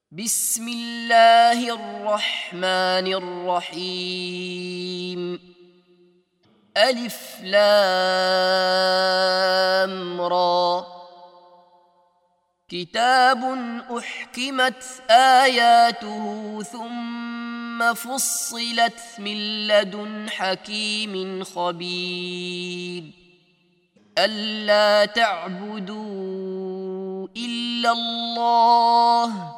بسم الله الرحمن الرحيم. ألف لام را. كتاب أحكمت آياته ثم فصلت من لدن حكيم خبير. ألا تعبدوا إلا الله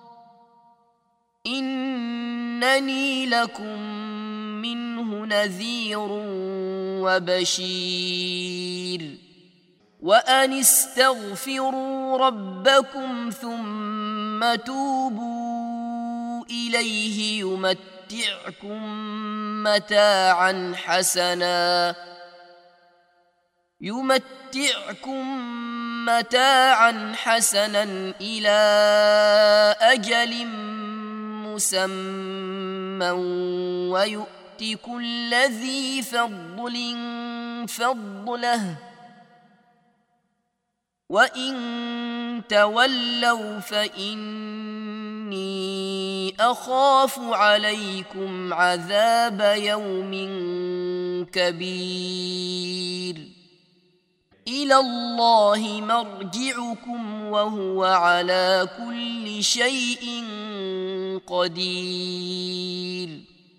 إنني لكم منه نذير وبشير. وأن استغفروا ربكم ثم توبوا إليه يمتعكم متاعا حسنا إلى أجل مسمى ويؤت كل ذي فضل فضله وإن تولوا فإني أخاف عليكم عذاب يوم كبير. إلى الله مرجعكم وهو على كل شيء قدير.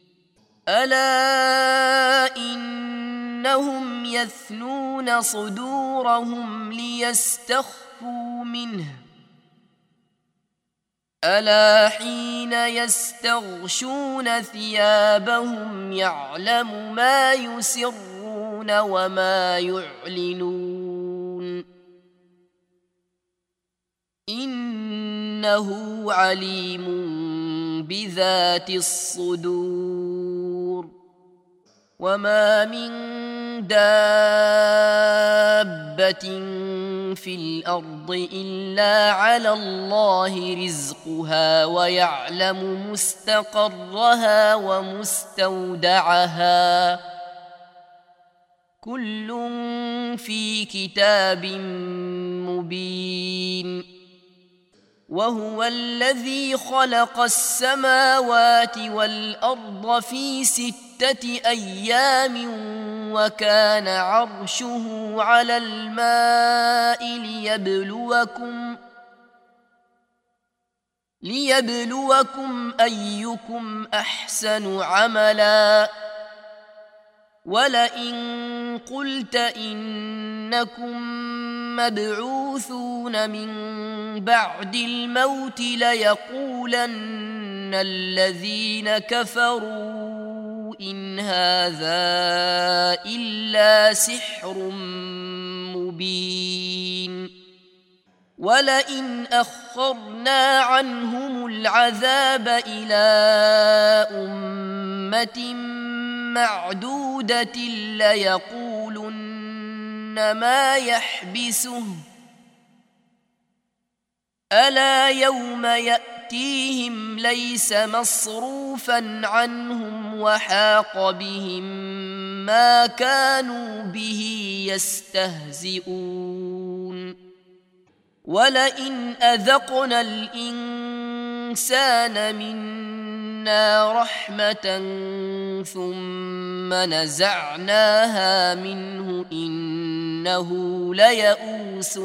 ألا إنهم يثنون صدورهم ليستخفوا منه ألا حين يستغشون ثيابهم يعلم ما يسرون وما يعلنون إنه عليم بذات الصدور. وما من دابة في الأرض إلا على الله رزقها ويعلم مستقرها ومستودعها كل في كتاب مبين. وهو الذي خلق السماوات والأرض في 6 أيام وكان عرشه على الماء ليبلوكم أيكم أحسن عملا. ولئن قلت إنكم مبعوثون من بعد الموت ليقولن الذين كفروا إن هذا إلا سحر مبين. ولئن أخرنا عنهم العذاب إلى أمة معدودة ليقولن ما يحبسه ألا يوم يأتيهم ليس مصروفا عنهم وحاق بهم ما كانوا به يستهزئون. ولئن أذقنا الإنسان منا رحمة ثم نزعناها منه إنه ليئوس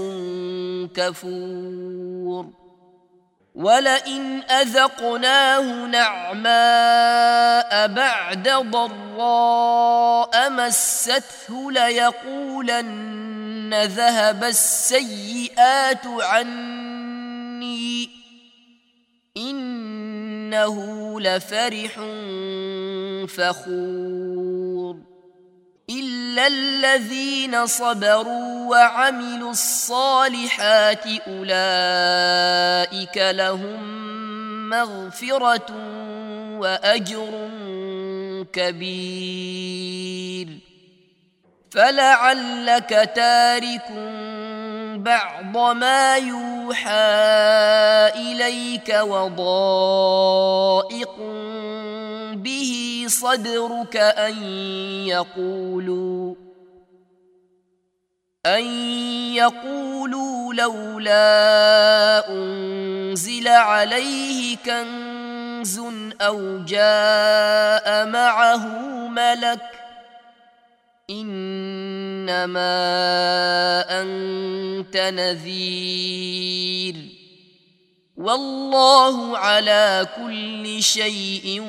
كفور. ولئن أذقناه نعماء بعد ضراء مسته ليقولن ذهب السيئات عني إنه لفرح فخور. إلا الذين صبروا وعملوا الصالحات أولئك لهم مغفرة وأجر كبير. فلعلك تارك بعض ما يوحى إليك وضائق به صدرك أن أن يقولوا لولا أنزل عليه كنز أو جاء معه ملك إنما أنت نذير والله على كل شيء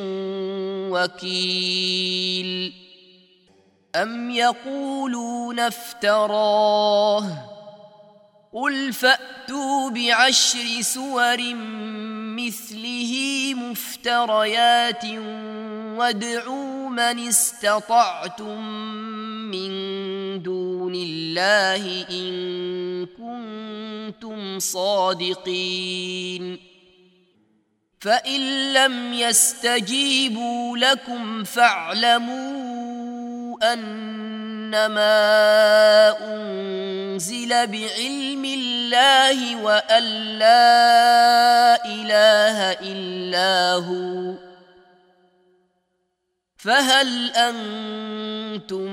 وكيل أم يقولون افتراه قل فأتوا بعشر سور مثله مفتريات وادعوا من استطعتم من دون الله إن كنتم صادقين فإن لم يستجيبوا لكم فاعلموا أنما أنزل بعلم الله وأن لا إله إلا هو فهل أنتم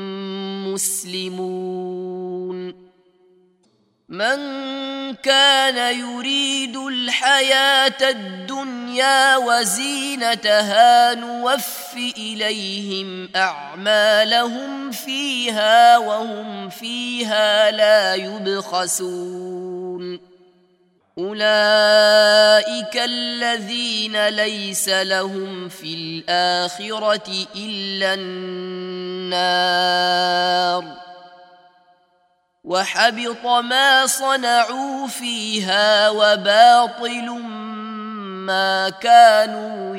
مسلمون من كان يريد الحياة الدنيا وزينتها نوف إليهم أعمالهم فيها وهم فيها لا يبخسون أولئك الذين ليس لهم في الآخرة إلا النار وحبط ما صنعوا فيها وباطل ما كانوا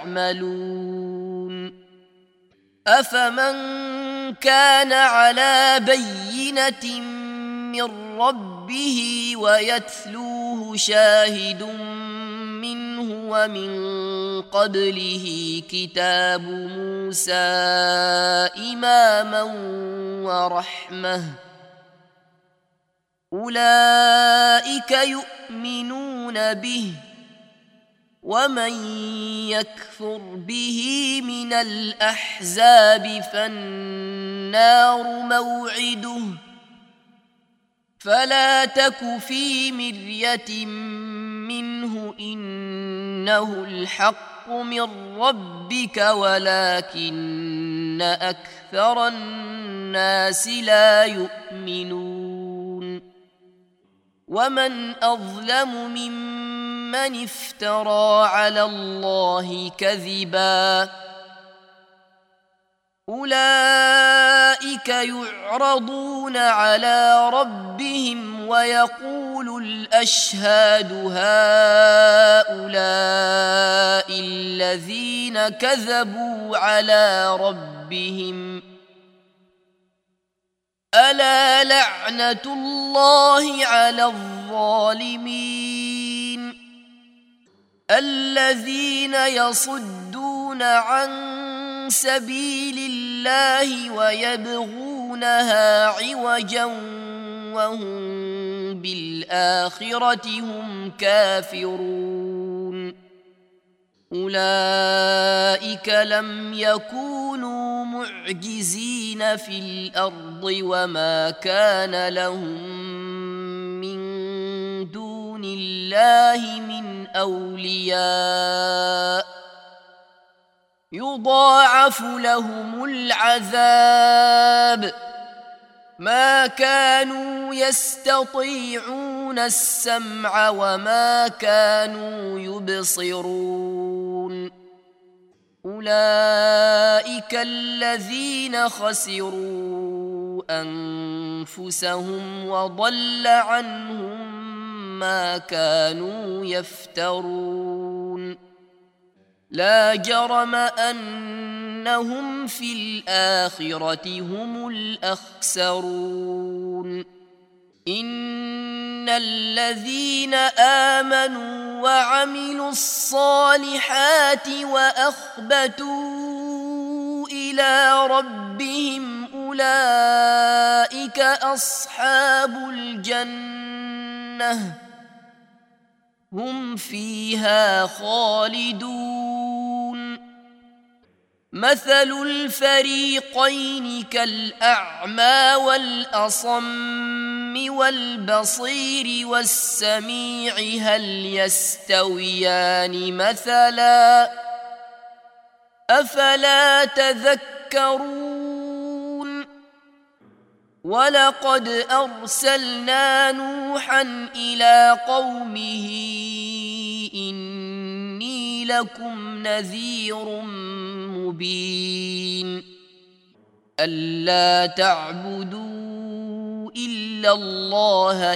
يعملون أفمن كان على بينة من ربه ويتلوه شاهد منه ومن قبله كتاب موسى إماما ورحمة أولئك يؤمنون به ومن يكفر به من الأحزاب فالنار موعده فلا تك في مرية منه إنه الحق من ربك ولكن أكثر الناس لا يؤمنون ومن أظلم ممن افترى على الله كذبا أولئك يعرضون على ربهم ويقول الأشهاد هؤلاء الذين كذبوا على ربهم ألا لعنة الله على الظالمين الذين يصدون عن سبيل الله ويبغونها عوجا وهم بالآخرة هم كافرون أولئك لم يكونوا معجزين في الأرض وما كان لهم من دون الله من أولياء يضاعف لهم العذاب ما كانوا يستطيعون السمع وما كانوا يبصرون أولئك الذين خسروا أنفسهم وضل عنهم ما كانوا يفترون لا جرم أنهم في الآخرة هم الأخسرون إن الذين آمنوا وعملوا الصالحات وأخبتوا إلى ربهم أولئك أصحاب الجنة هم فيها خالدون مثل الفريقين كالأعمى والأصم والبصير والسميع هل يستويان مثلا أفلا تذكرون ولقد أرسلنا نوحا إلى قومه إني لكم نذير مبين ألا تعبدوا إلا الله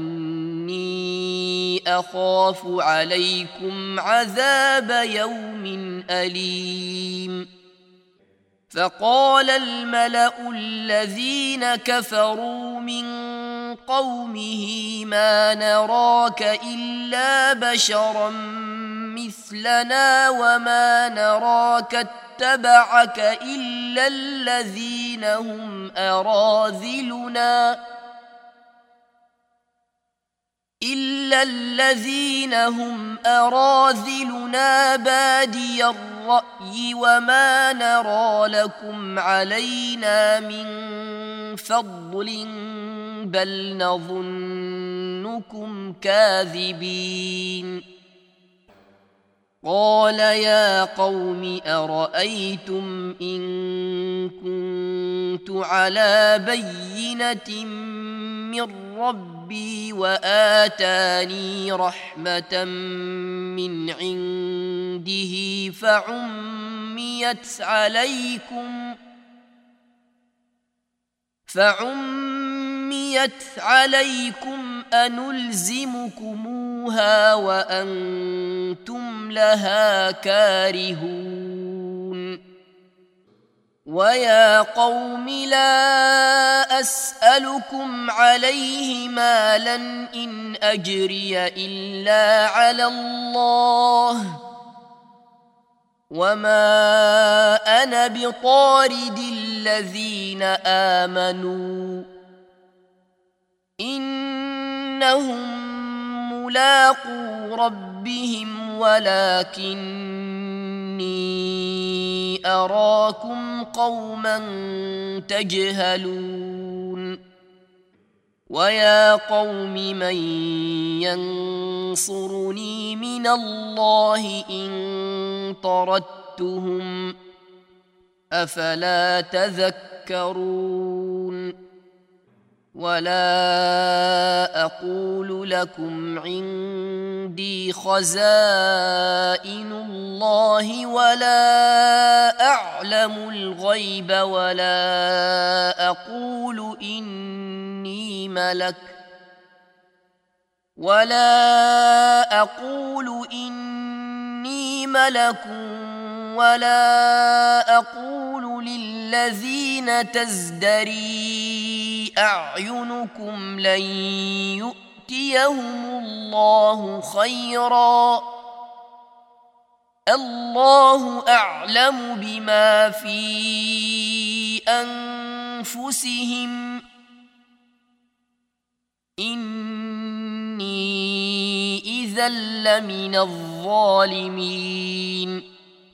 إني أخاف عليكم عذاب يوم أليم فقال الملأ الذين كفروا من قومه ما نراك إلا بشرا مثلنا وما نراك اتبعك إلا الذين هم أراذلنا بادي الرأي وما نرى لكم علينا من فضل بل نظنكم كاذبين قال يا قوم أرأيتم إن كنت على بينة من ربي وآتاني رحمة من عنده فعميت عليكم أنلزمكموها وأنتم لها كارهون ويا قوم لا أسألكم عليه مالا إن أجري إلا على الله وما أنا بطارد الذين آمنوا إنهم ملاقو ربهم ولكني أراكم قوما تجهلون ويا قوم من ينصرني من الله إن طردتهم أفلا تذكرون ولا أقول لكم عندي خزائن الله ولا أعلم الغيب ولا أقول إني ملك ولا أقول للذين تزدري أعينكم لن يؤتيهم الله خيرا الله أعلم بما في أنفسهم إني إذا لمن الظالمين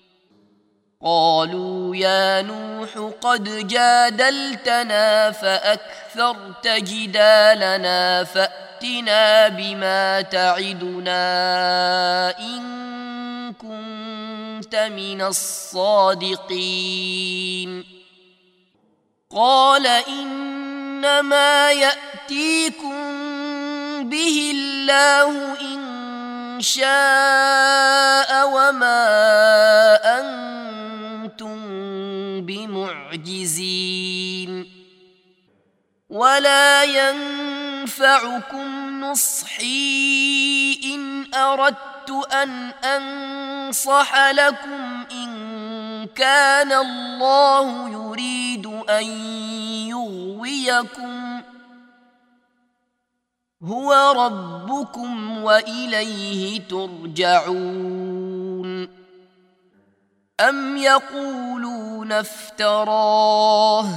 قالوا يا نوح قد جادلتنا فأكثرت جدالنا فأتنا بما تعدنا إن كنت من الصادقين قال إنما يأتيكم به الله إن شاء وما أنتم بمعجزين ولا ينفعكم نصحي إن أردت أن أنصح لكم إن كان الله يريد أن يغويكم هو ربكم وإليه ترجعون أم يقولون افتراه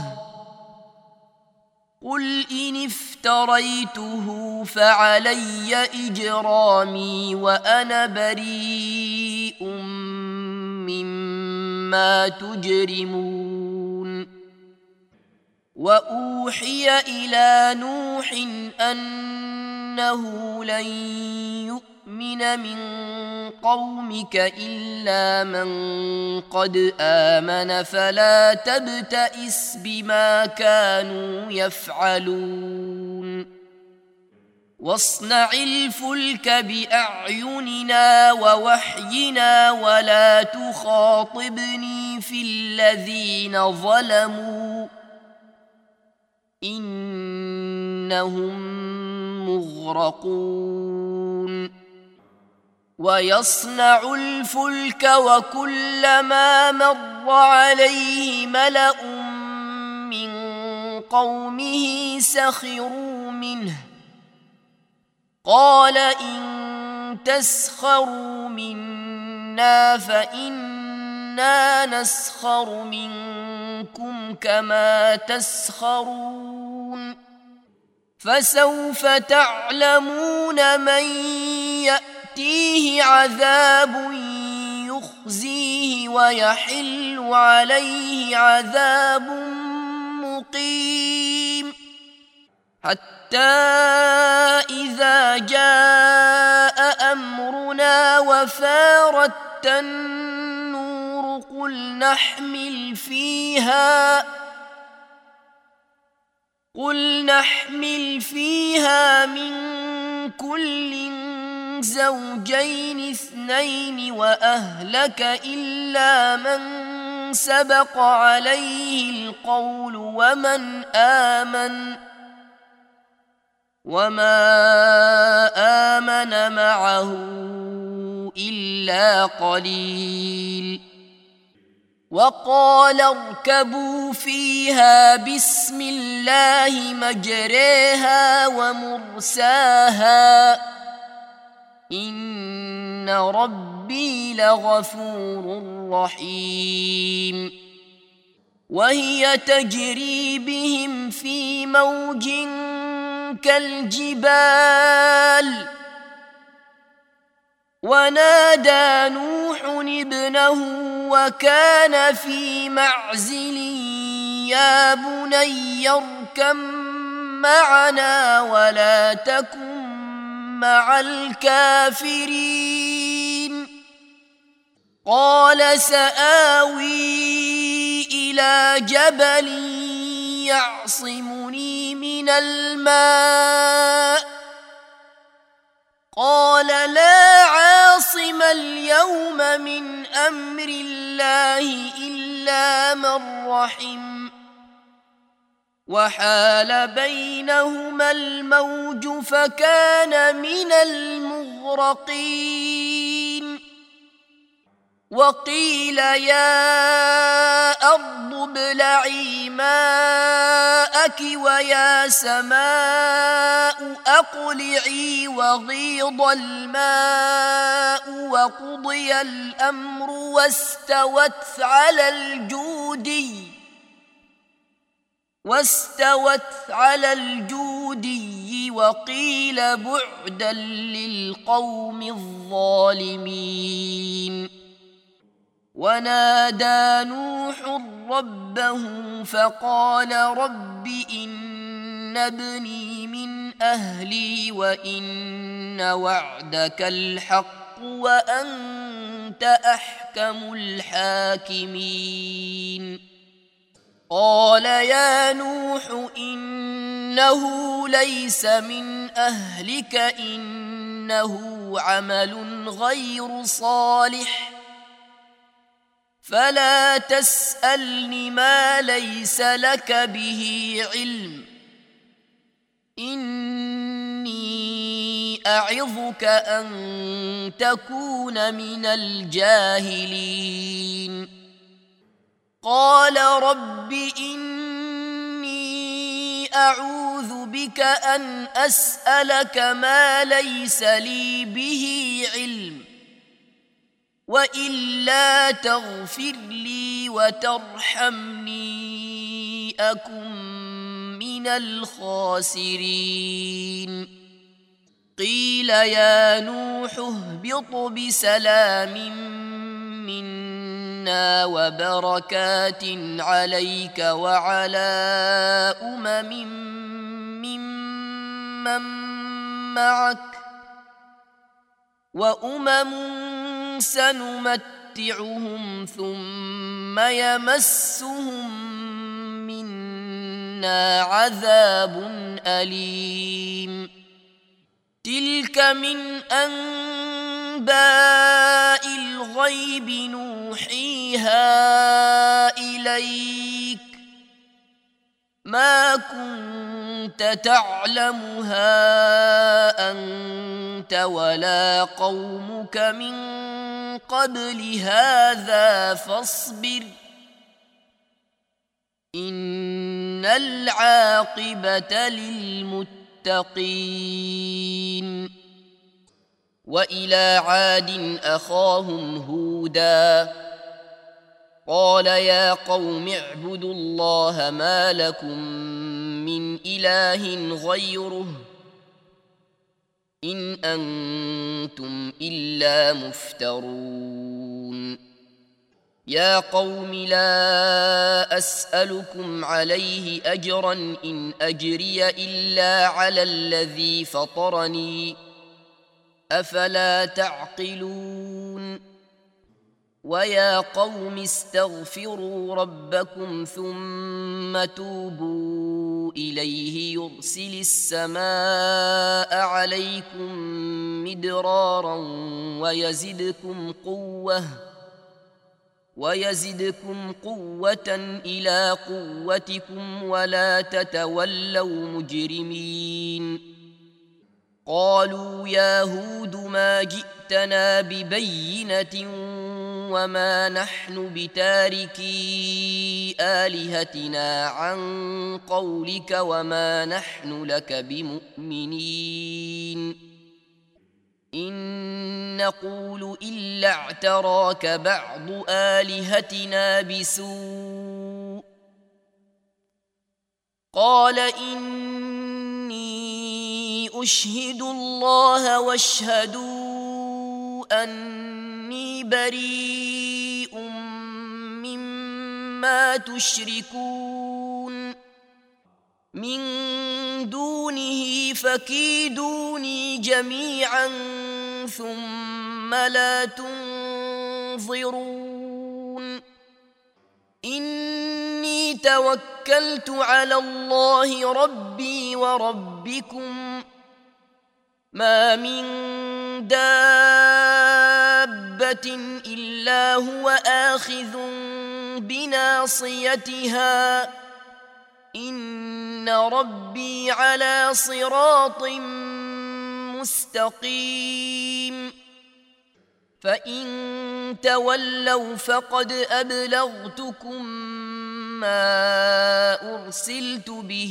قل إن افتريته فعلي إجرامي وأنا بريء مما ما تجرمون وأوحي إلى نوح أنه لن يؤمن من قومك إلا من قد آمن فلا تبتئس بما كانوا يفعلون واصنع الفلك بأعيننا ووحينا ولا تخاطبني في الذين ظلموا إنهم مغرقون ويصنع الفلك وكلما مر عليه ملأ من قومه سخروا منه قال إن تسخروا منا فإنا نسخر منكم كما تسخرون فسوف تعلمون من يأتيه عذاب يخزيه ويحل عليه عذاب مقيم حتى إذا جاء أمرنا وفارت النور قل نحمل فيها من كل زوجين اثنين وأهلك إلا من سبق عليه القول وما آمن معه إلا قليل وقال اركبوا فيها بسم الله مجريها ومرساها إن ربي لغفور رحيم وهي تجري بهم في موج كالجبال ونادى نوح ابنه وكان في معزل يا بني اركب معنا ولا تكن مع الكافرين قال سآوي إلى جبل يعصمني من الماء قال لا عاصم اليوم من أمر الله إلا من رحم وحال بينهما الموج فكان من المغرقين وقيل يا أرض ابلعي ماءك ويا سماء أقلعي وغيض الماء وقضي الأمر واستوت على الجودي وقيل بعدا للقوم الظالمين ونادى نوح ربه فقال رب إن ابني من أهلي وإن وعدك الحق وأنت أحكم الحاكمين قال يا نوح إنه ليس من أهلك إنه عمل غير صالح فلا تسألني ما ليس لك به علم إني أعظك أن تكون من الجاهلين قال رب إني أعوذ بك أن أسألك ما ليس لي به علم وإلا تغفر لي وترحمني أكن من الخاسرين قيل يا نوح اهبط بسلام منا منا وبركات عليك وعلى ممن معك سنمتعهم ثم يمسهم منا عذاب أليم تلك من أنباء الغيب نوحيها إليك ما كنت تعلمها أنت ولا قومك من قبل هذا فاصبر إن العاقبة للمتقين وإلى عاد أخاهم هودا قال يا قوم اعبدوا الله ما لكم من إله غيره إن أنتم إلا مفترون يا قوم لا أسألكم عليه أجرا إن أجري إلا على الذي فطرني أفلا تعقلون ويا قوم استغفروا ربكم ثم توبوا إليه يرسل السماء عليكم مدرارا ويزدكم قوة إلى قوتكم ولا تتولوا مجرمين قالوا يا هود ما جئتنا ببينة وما نحن بتاركي آلهتنا عن قولك وما نحن لك بمؤمنين إن نقول إلا اعتراك بعض آلهتنا بسوء قال إني أشهد الله واشهدوا أني بريء مما تشركون من دونه فكيدوني جميعا ثم لا تنظرون إني توكلت على الله ربي وربكم ما من دابة إلا هو آخذ بناصيتها إن ربي على صراط مستقيم فإن تولوا فقد أبلغتكم ما أرسلت به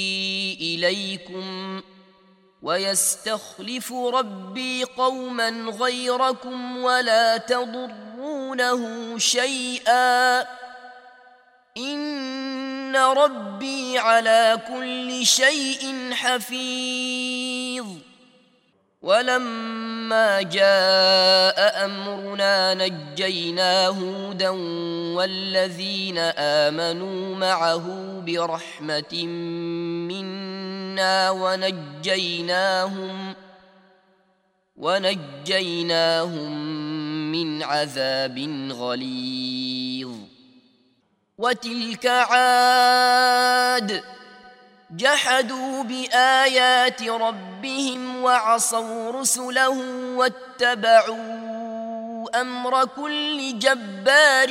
إليكم ويستخلف ربي قوما غيركم ولا تضرونه شيئا إن ربي على كل شيء حفيظ ولما جاء أمرنا نجينا هودا والذين آمنوا معه برحمة منا ونجيناهم من عذاب غليظ وتلك عاد جحدوا بآيات ربهم وعصوا رسله واتبعوا أمر كل جبار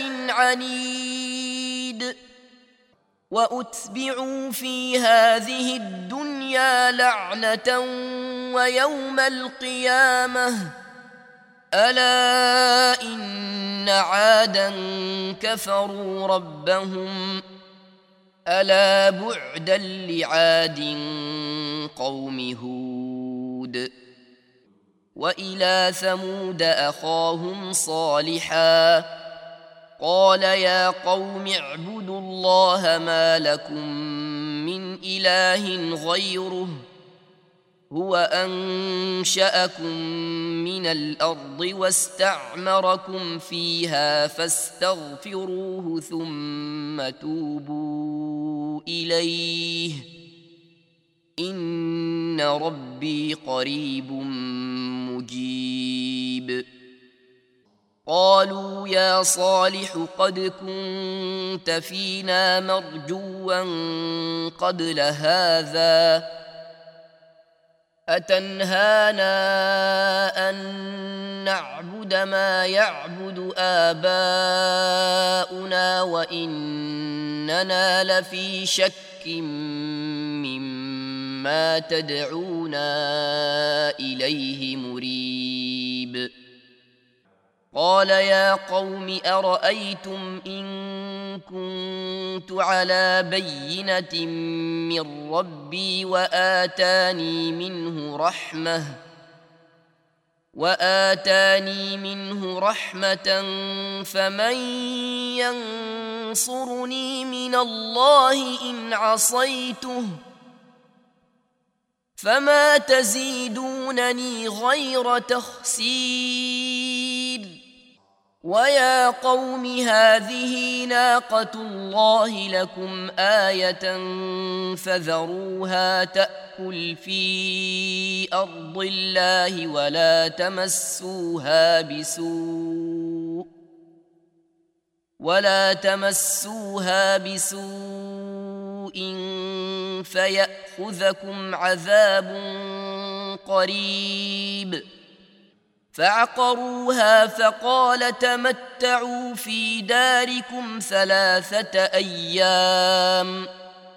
عنيد وأتبعوا في هذه الدنيا لعنة ويوم القيامة ألا إن عادا كفروا ربهم ألا بعدا لعاد قوم هود وإلى ثمود أخاهم صالحا قال يا قوم اعبدوا الله ما لكم من إله غيره هو أنشأكم من الأرض واستعمركم فيها فاستغفروه ثم توبوا إليه إن ربي قريب مجيب. قالوا يا صالح قد كنت فينا مرجوا قبل هذا أتنهانا أن نعبد ما يعبد آباؤنا وإننا لفي شك مما تدعونا إليه مريب. قال يا قوم أرأيتم إن كنت على بينة من ربي وآتاني منه رحمة فمن ينصرني من الله إن عصيته فما تزيدونني غير تخسير. ويا قوم هذه ناقة الله لكم آية فذروها تأكل في أرض الله ولا تمسوها بسوء فيأخذكم عذاب قريب. فعقروها فقال تمتعوا في داركم 3 أيام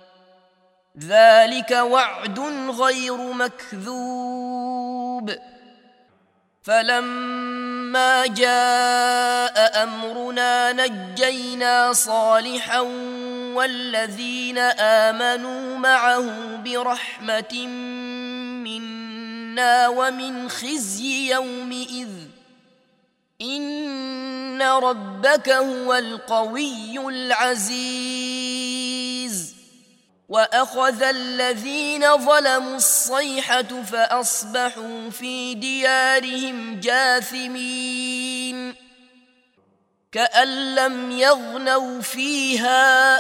ذلك وعد غير مكذوب. فلما جاء أمرنا نجينا صالحا والذين آمنوا معه برحمة منا ومن خزي يومئذ إن ربك هو القوي العزيز. وأخذ الذين ظلموا الصيحة فأصبحوا في ديارهم جاثمين كأن لم يغنوا فيها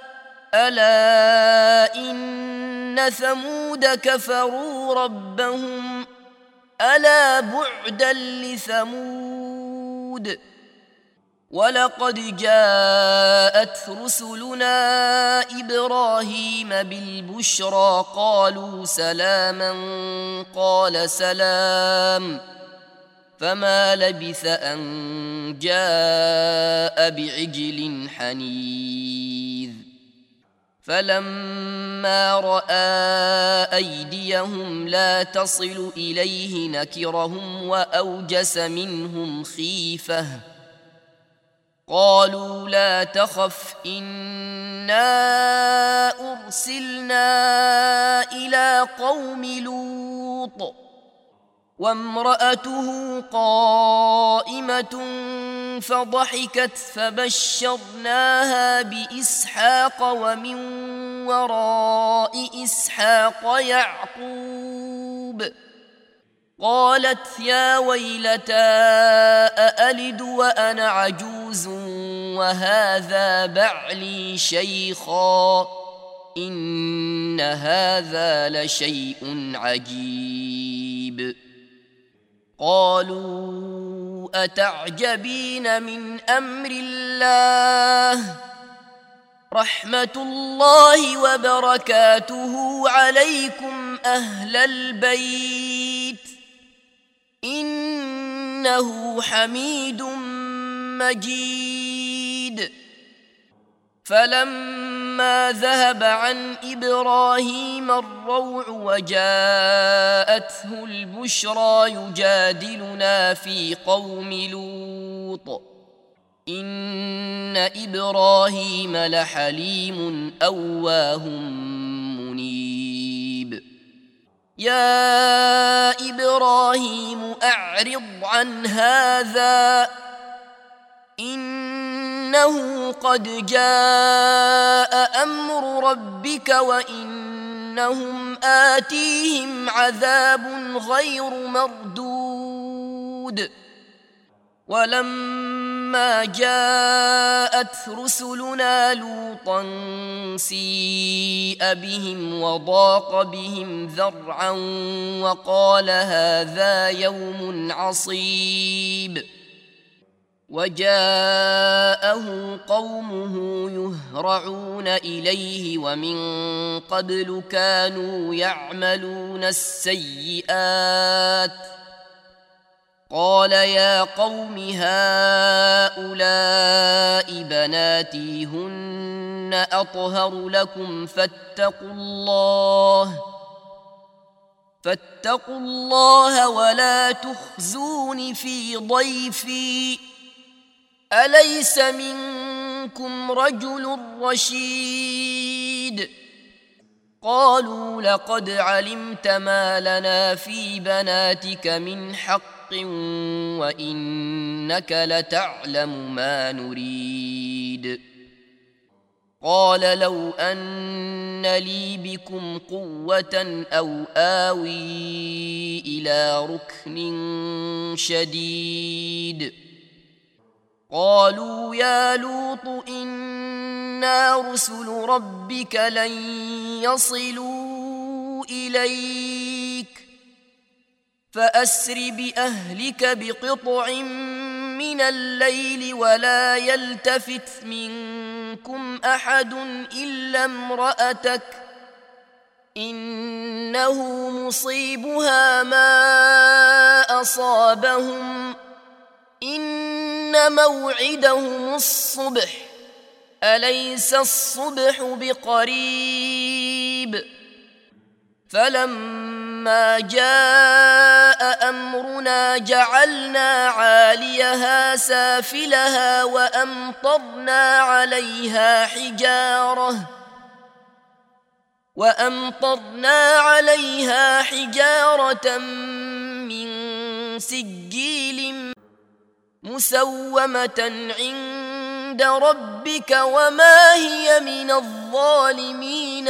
ألا إن ثمود كفروا ربهم ألا بعدا لثمود. ولقد جاءت رسلنا إبراهيم بالبشرى قالوا سلاما قال سلام فما لبث أن جاء بعجل حنيذ. فلما رأى أيديهم لا تصل إليه نكرهم وأوجس منهم خيفة قالوا لا تخف إنا أرسلنا إلى قوم لوط وامرأته قائمة فضحكت فبشرناها بإسحاق ومن وراء إسحاق يعقوب. قالت يا ويلتى أألد وأنا عجوز وهذا بعلي شيخا إن هذا لشيء عجيب. قالوا أتعجبين من أمر الله رحمة الله وبركاته عليكم أهل البيت إنه حميد مجيد. فلما ذهب عن إبراهيم الروع وجاءته البشرى يجادلنا في قوم لوط إن إبراهيم لحليم أواه منيب. يا إبراهيم أعرض عن هذا إنه قد جاء أمر ربك وإنهم أنهم آتيهم عذاب غير مردود ولما جاءت رسلنا لوطا سيء بهم وضاق بهم ذرعا وقال هذا يوم عصيب وجاءه قومه يهرعون إليه ومن قبل كانوا يعملون السيئات قال يا قوم هؤلاء بناتي هن أطهر لكم فاتقوا الله ولا تخزون في ضيفي أليس منكم رجل رشيد قالوا لقد علمت ما لنا في بناتك من حق وإنك لتعلم ما نريد قال لو أن لي بكم قوة أو آوي إلى ركن شديد قالوا يا لوط إنا رسل ربك لن يصلوا إليك فأسر بأهلك بقطع من الليل ولا يلتفت منكم أحد إلا امرأتك إنه مصيبها ما أصابهم إن موعدهم الصبح أليس الصبح بقريب فلما جاء أمرنا جعلنا عاليها سافلها وأمطرنا عليها حجارة من سجيل مسومة عند ربك وما هي من الظالمين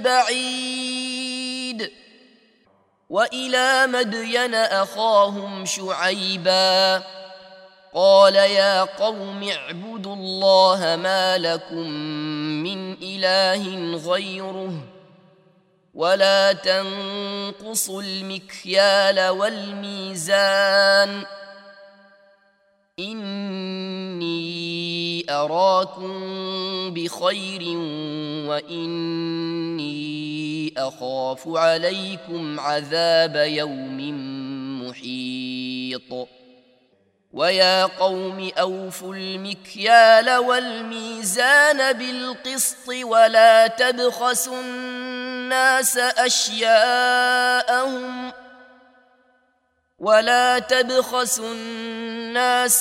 ببعيد وإلى مدين أخاهم شعيبا قال يا قوم اعبدوا الله ما لكم من إله غيره ولا تنقصوا المكيال والميزان إني أراكم بخير وإني أخاف عليكم عذاب يوم محيط ويا قوم أوفوا المكيال والميزان بالقسط ولا تبخسوا الناس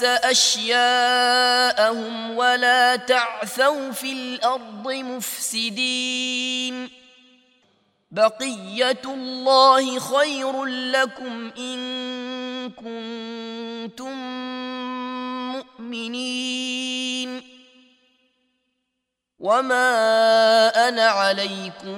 أشياءهم ولا تعثوا في الأرض مفسدين بقية الله خير لكم إن كنتم مؤمنين وما أنا عليكم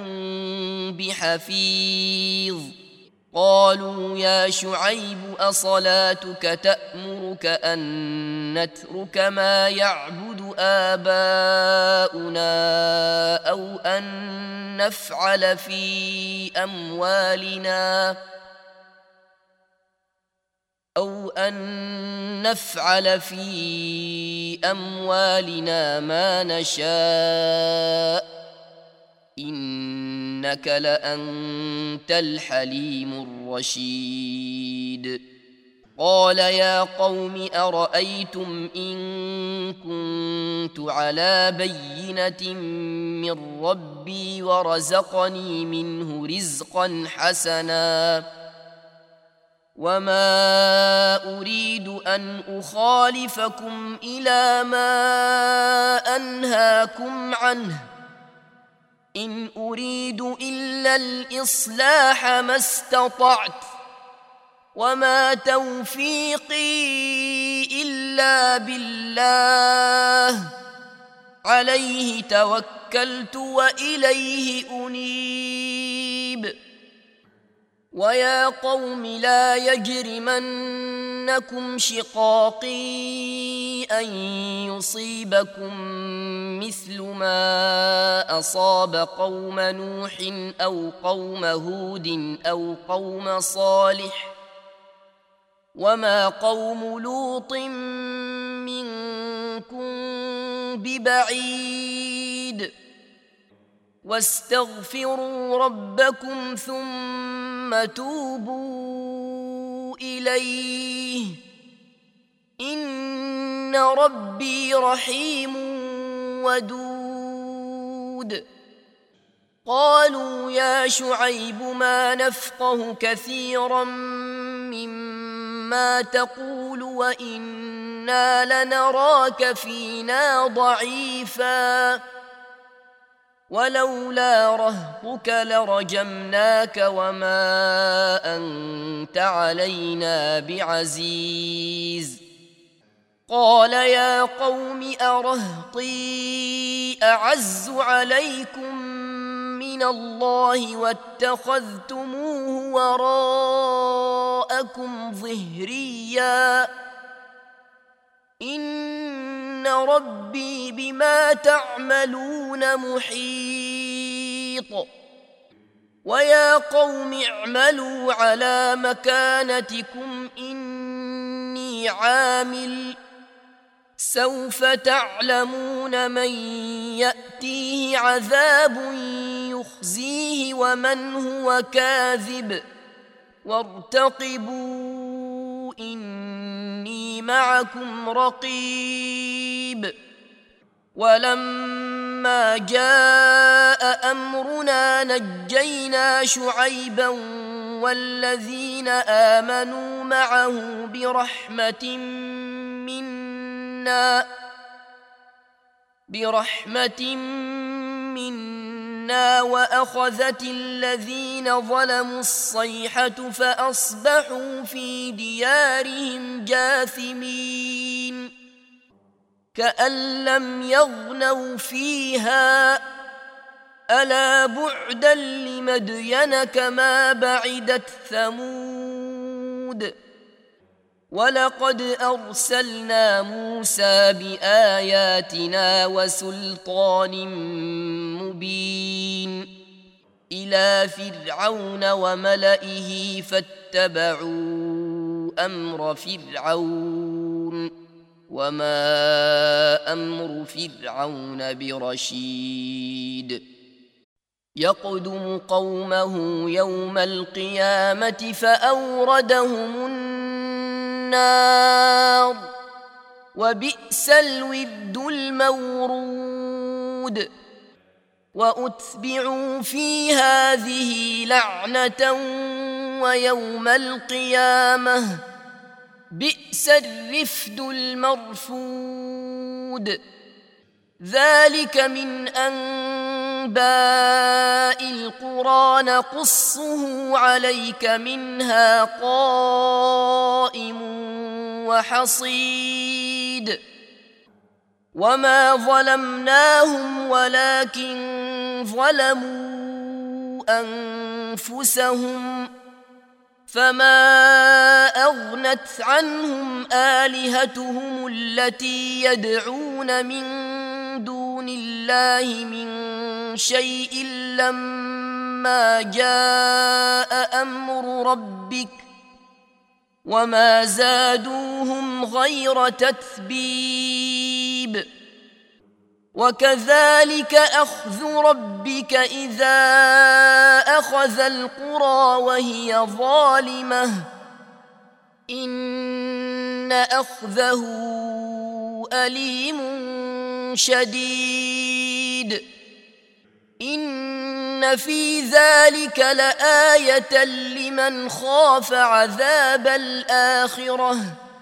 بحفيظ قالوا يا شعيب أصلاتك تأمرك أن نترك ما يعبد آباؤنا أو أن نفعل في أموالنا ما نشاء إنك لأنت الحليم الرشيد قال يا قوم أرأيتم إن كنت على بينة من ربي ورزقني منه رزقا حسنا وما أريد أن أخالفكم إلى ما أنهاكم عنه إن أريد إلا الإصلاح ما استطعت وما توفيقي إلا بالله عليه توكلت وإليه أنيب ويا قوم لا يجرمنكم شقاقي أن يصيبكم مثل ما أصاب قوم نوح أو قوم هود أو قوم صالح وما قوم لوط منكم ببعيد واستغفروا ربكم ثم توبوا إليه إن ربي رحيم ودود قالوا يا شعيب ما نفقه كثيرا مما تقول وإنا لنراك فينا ضعيفا ولولا رهطك لرجمناك وما أنت علينا بعزيز قال يا قوم أرهطي أعز عليكم من الله واتخذتموه وراءكم ظهريا إن ربي بما تعملون محيط ويا قوم اعملوا على مكانتكم إني عامل سوف تعلمون من يأتيه عذاب يخزيه ومن هو كاذب وارتقبوا إني معكم رقيب ولما جاء أمرنا نجينا شعيبا والذين آمنوا معه برحمة منا وأخذت الذين ظلموا الصيحة فأصبحوا في ديارهم جاثمين كأن لم يغنوا فيها ألا بعدا لمدين كما بعدت ثمود ولقد أرسلنا موسى بآياتنا وسلطان مبين إلى فرعون وملئه فاتبعوا أمر فرعون وما أمر فرعون برشيد يقدم قومه يوم القيامة فأوردهم النار وبئس الورد المورود وأتبعوا في هذه لعنة ويوم القيامة بئس الرفد المرفود ذلك من أنباء القرى نقصه عليك منها قائم وحصيد وما ظلمناهم ولكن ظلموا أنفسهم فما أغنت عنهم آلهتهم التي يدعون من دون الله من شيء لما جاء أمر ربك وما زادوهم غير تتبيب وكذلك أخذ ربك إذا أخذ القرى وهي ظالمة إن أخذه أليم شديد إن في ذلك لآية لمن خاف عذاب الآخرة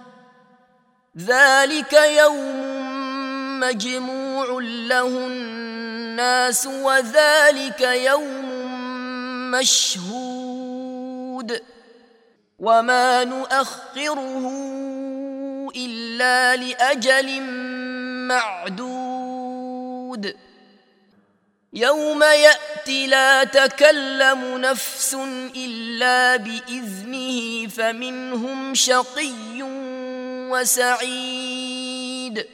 ذلك يوم مجموع له الناس وذلك يوم مشهود وما نؤخره إلا لأجل معدود يوم يأتي لا تكلم نفس إلا بإذنه فمنهم شقي وسعيد.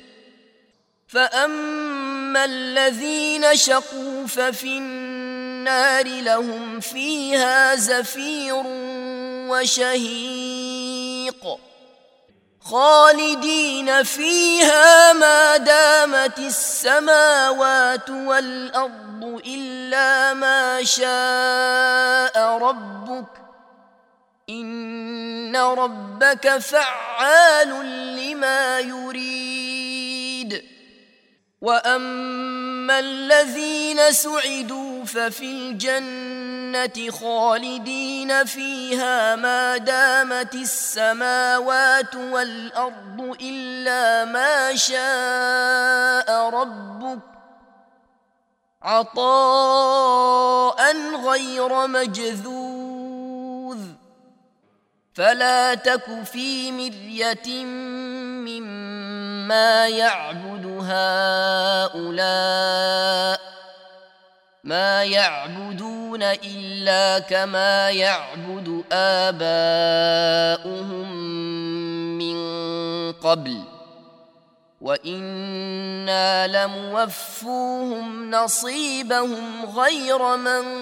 فأما الذين شقوا ففي النار لهم فيها زفير وشهيق خالدين فيها ما دامت السماوات والأرض إلا ما شاء ربك إن ربك فعال لما يريد. وأما الذين سعدوا ففي الجنة خالدين فيها ما دامت السماوات والأرض إلا ما شاء ربك عطاء غير مجذوذ. فلا تك في مرية مما يعبد هؤلاء ما يعبدون إلا كما يعبد آباؤهم من قبل وإنا لموفوهم نصيبهم غير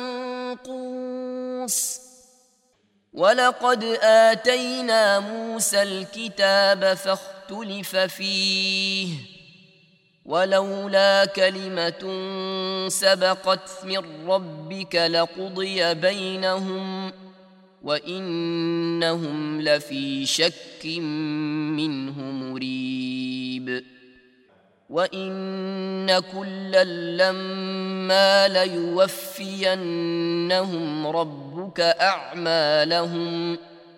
منقوص. ولقد آتينا موسى الكتاب فاختلف فيه ولولا كلمة سبقت من ربك لقضي بينهم وإنهم لفي شك منه مريب. وإن كلا لما ليوفينهم ربك أعمالهم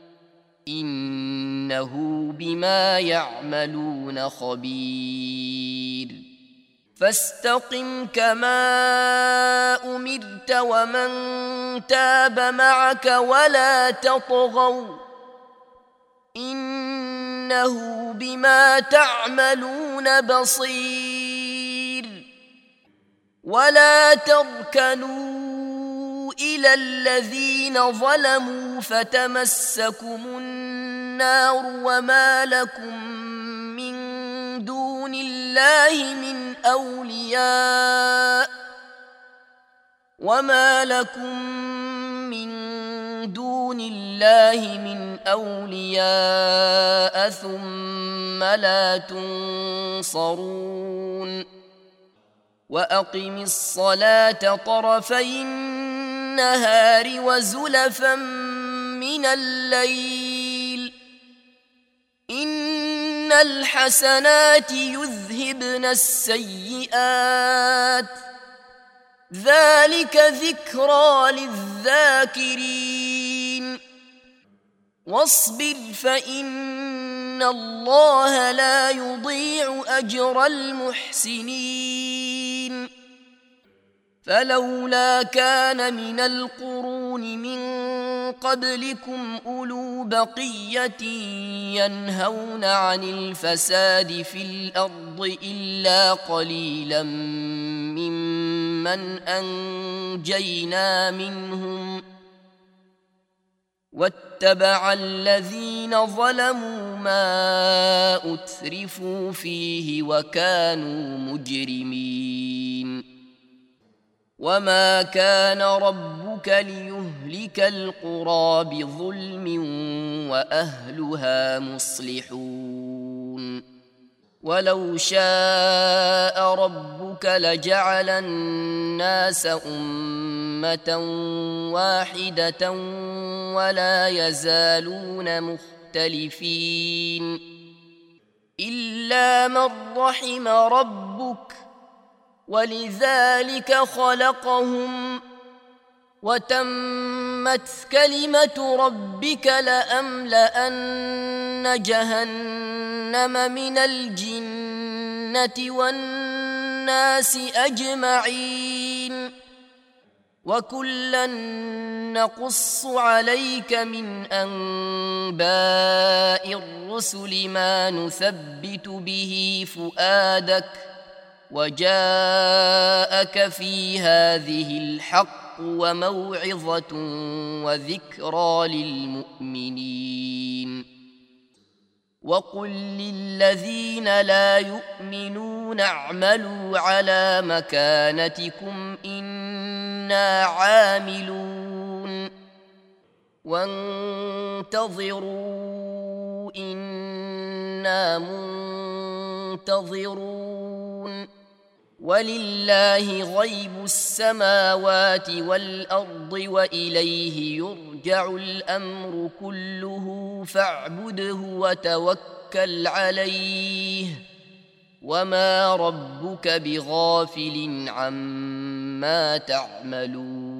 إنه بما يعملون خبير. فاستقم كما أمرت ومن تاب معك ولا تطغوا إنه بما تعملون بصير. ولا تركنوا إلى الذين ظلموا فتمسكم النار وما لكم من دون الله من أولياء ثم لا تنصرون. وأقم الصلاة طرفي النهار وزلفا من الليل إن الحسنات يذهبن السيئات ذلك ذكرى للذاكرين. واصبر فإن الله لا يضيع أجر المحسنين. فلولا كان من القرون من قبلكم أولو بقية ينهون عن الفساد في الأرض إلا قليلا ممن أنجينا منهم واتبع الذين ظلموا ما أترفوا فيه وكانوا مجرمين. وما كان ربك ليهلك القرى بظلم وأهلها مصلحون. ولو شاء ربك لجعل الناس أمة واحدة ولا يزالون مختلفين إلا من رحم ربك ولذلك خلقهم وتمت كلمة ربك لأملأن جهنم من الجنة والناس أجمعين. وكلا نقص عليك من أنباء الرسل ما نثبت به فؤادك وجاءك في هذه الحق وموعظة وذكرى للمؤمنين وقل للذين لا يؤمنون اعملوا على مكانتكم إنا عاملون وانتظروا إنا منتظرون ولله غيب السماوات والأرض وإليه يرجع الأمر كله فاعبده وتوكل عليه وما ربك بغافل عما تعملون